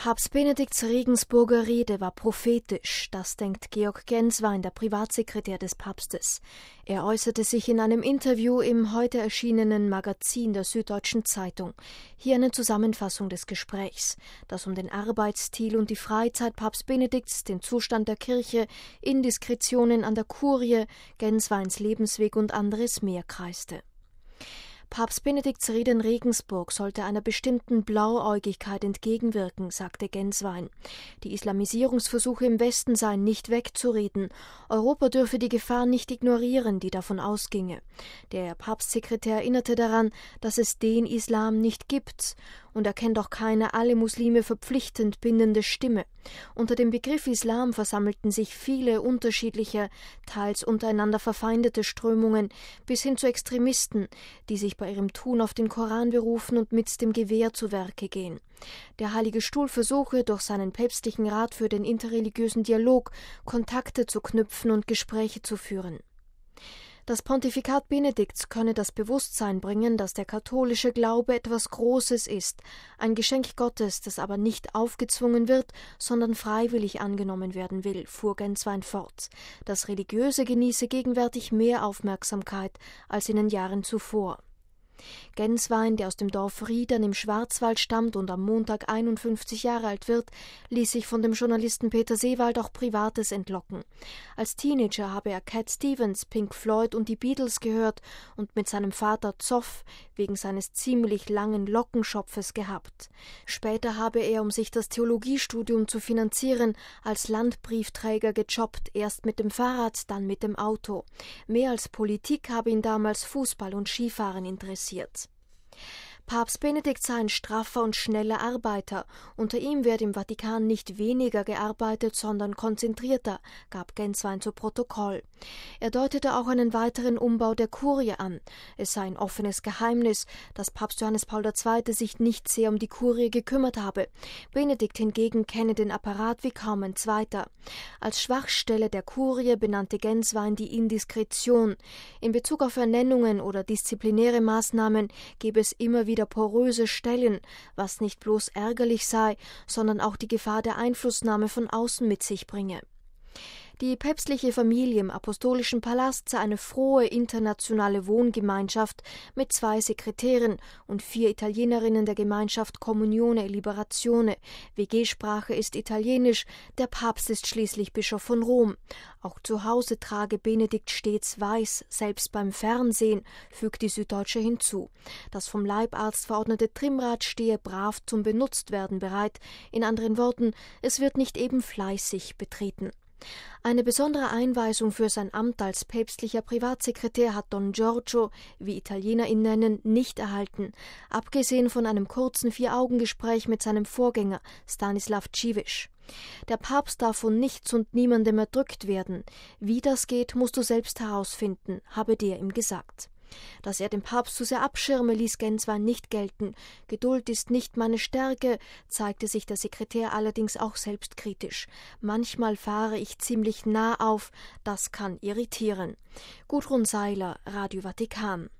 Papst Benedikts Regensburger Rede war prophetisch, das denkt Georg Genswein, der Privatsekretär des Papstes. Er äußerte sich in einem Interview im heute erschienenen Magazin der Süddeutschen Zeitung. Hier eine Zusammenfassung des Gesprächs, das um den Arbeitsstil und die Freizeit Papst Benedikts, den Zustand der Kirche, Indiskretionen an der Kurie, Gensweins Lebensweg und anderes mehr kreiste. Papst Benedikts Rede in Regensburg sollte einer bestimmten Blauäugigkeit entgegenwirken, sagte Genswein. Die Islamisierungsversuche im Westen seien nicht wegzureden. Europa dürfe die Gefahr nicht ignorieren, die davon ausginge. Der Papstsekretär erinnerte daran, dass es den Islam nicht gibt und erkennt auch keine alle Muslime verpflichtend bindende Stimme. Unter dem Begriff Islam versammelten sich viele unterschiedliche, teils untereinander verfeindete Strömungen bis hin zu Extremisten, die sich bei ihrem Tun auf den Koran berufen und mit dem Gewehr zu Werke gehen. Der Heilige Stuhl versuche, durch seinen päpstlichen Rat für den interreligiösen Dialog Kontakte zu knüpfen und Gespräche zu führen. Das Pontifikat Benedikts könne das Bewusstsein bringen, dass der katholische Glaube etwas Großes ist, ein Geschenk Gottes, das aber nicht aufgezwungen wird, sondern freiwillig angenommen werden will, fuhr Genswein fort. Das Religiöse genieße gegenwärtig mehr Aufmerksamkeit als in den Jahren zuvor. Genswein, der aus dem Dorf Riedern im Schwarzwald stammt und am Montag 51 Jahre alt wird, ließ sich von dem Journalisten Peter Seewald auch Privates entlocken. Als Teenager habe er Cat Stevens, Pink Floyd und die Beatles gehört und mit seinem Vater Zoff wegen seines ziemlich langen Lockenschopfes gehabt. Später habe er, um sich das Theologiestudium zu finanzieren, als Landbriefträger gejobbt, erst mit dem Fahrrad, dann mit dem Auto. Mehr als Politik habe ihn damals Fußball und Skifahren interessiert. Papst Benedikt sei ein straffer und schneller Arbeiter. Unter ihm werde im Vatikan nicht weniger gearbeitet, sondern konzentrierter, gab Genswein zu Protokoll. Er deutete auch einen weiteren Umbau der Kurie an. Es sei ein offenes Geheimnis, dass Papst Johannes Paul II. Sich nicht sehr um die Kurie gekümmert habe. Benedikt hingegen kenne den Apparat wie kaum ein zweiter. Als Schwachstelle der Kurie benannte Genswein die Indiskretion. In Bezug auf Ernennungen oder disziplinäre Maßnahmen gebe es immer wieder poröse Stellen, was nicht bloß ärgerlich sei, sondern auch die Gefahr der Einflussnahme von außen mit sich bringe. Die päpstliche Familie im Apostolischen Palast sei eine frohe internationale Wohngemeinschaft mit 2 Sekretären und 4 Italienerinnen der Gemeinschaft Comunione e Liberazione. WG-Sprache ist Italienisch, der Papst ist schließlich Bischof von Rom. Auch zu Hause trage Benedikt stets weiß, selbst beim Fernsehen, fügt die Süddeutsche hinzu. Das vom Leibarzt verordnete Trimmrad stehe brav zum Benutztwerden bereit. In anderen Worten, es wird nicht eben fleißig betreten. Eine besondere Einweisung für sein Amt als päpstlicher Privatsekretär hat Don Giorgio, wie Italiener ihn nennen, nicht erhalten, abgesehen von einem kurzen 4-Augen-Gespräch mit seinem Vorgänger Stanislav Dziwisz. Der Papst darf von nichts und niemandem erdrückt werden. Wie das geht, musst du selbst herausfinden, habe der ihm gesagt. Dass er den Papst zu sehr abschirme, ließ Genswein nicht gelten. Geduld ist nicht meine Stärke, zeigte sich der Sekretär allerdings auch selbstkritisch. Manchmal fahre ich ziemlich nah auf, das kann irritieren. Gudrun Seiler, Radio Vatikan.